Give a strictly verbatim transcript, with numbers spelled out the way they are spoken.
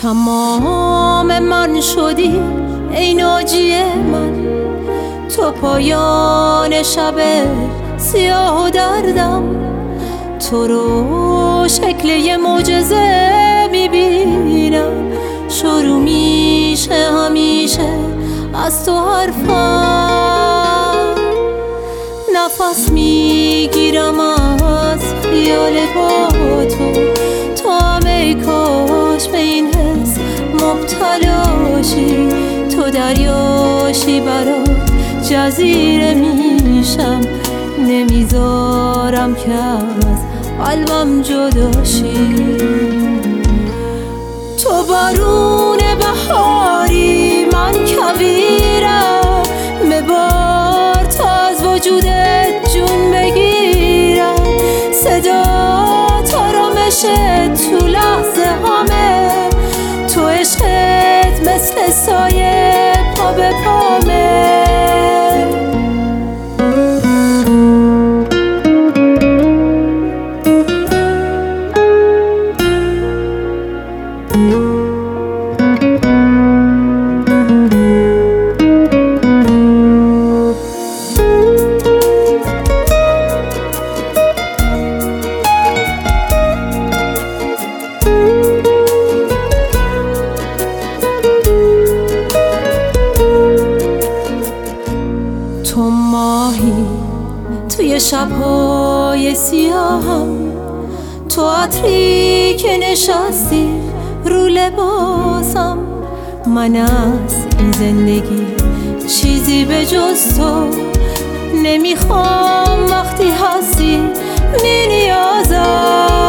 تمام من شدی ای ناجی من، تو پایان شب سیاه و دردم. تو رو شکل یه معجزه میبینم، شروع میشه همیشه از تو حرفم. نفس میگیرم از خیال با تو، تو هم ای کاش به این حس مبتلاشی. تو دریاشی برات جزیره میشم، نمیذارم که از قلبم جداشی. تو بارون بهاری من کویرم، ببار تا از وجودت جون بگیرم. صدا تارامش تو لحظه همه، تو عشقت مثل سایه پا به پامه. تو ماهی توی شب‌های سیاهم، تو عطری که نشستی رو لباسم. من از این زندگی چیزی به جز تو نمیخوام، وقتی هستی می نیازم.